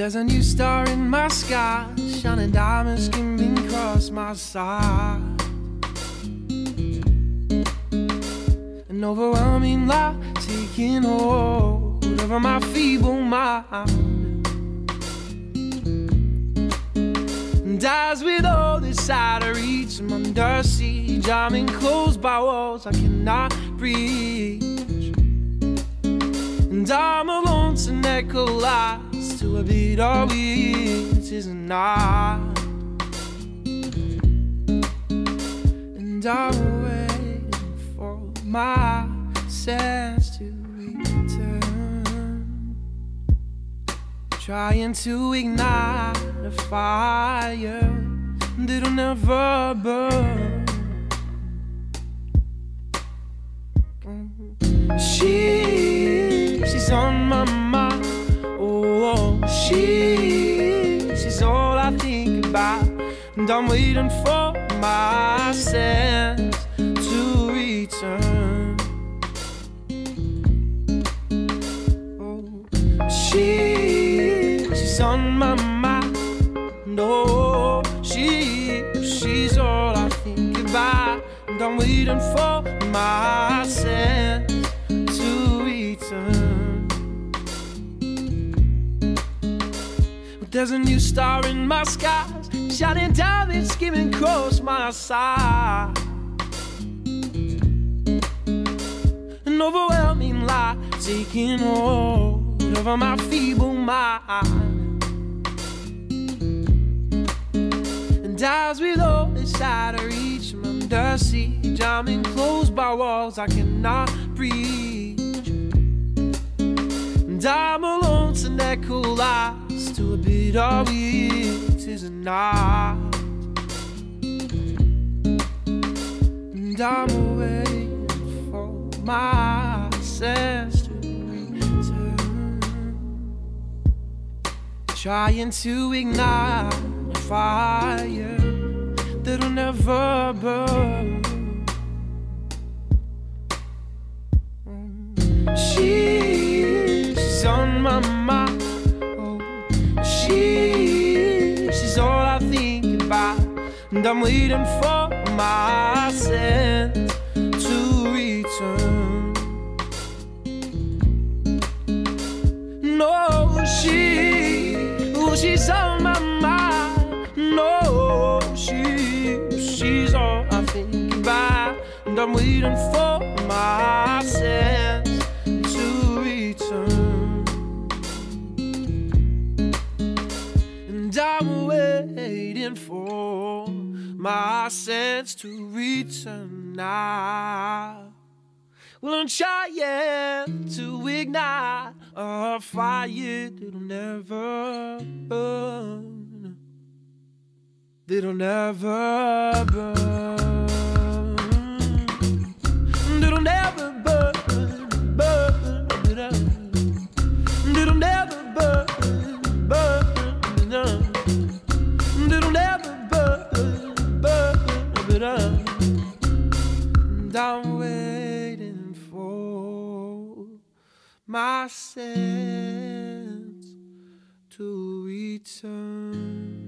There's a new star in my sky, shining diamonds skimming across my side. An overwhelming light taking hold over my feeble mind. And as with all this out of reach, I'm under siege, I'm enclosed by walls I cannot breach. And I'm alone to echo lies to a beat of which is not. And I'm waiting for my sense to return, trying to ignite a fire that'll never burn. She's on my mind. Oh, she's all I think about. And I'm waiting for my sense to return. Oh, she's on my mind. No, she's all I think about. And I'm waiting for my sense to return. But there's a new star in my skies, shining down and skimming across my side. An overwhelming light taking hold over my feeble mind. And as with all this out of reach, I'm under siege, I'm enclosed by walls I cannot breach. And I'm alone to echo lies to a bit of it is not. And I'm waiting for my sense to return, trying to ignite a fire that'll never burn. She's on my mind. Oh, she's all I think about. And I'm waiting for my sense to return. No, she's on my mind. No, she's all I think about. And I'm waiting for my sense to return. And I'm waiting for my sense to return now. Well, I'm trying to ignite a fire that'll never burn, that'll never burn, that'll never burn, that'll never burn, that'll never burn. And I'm waiting for my sense to return.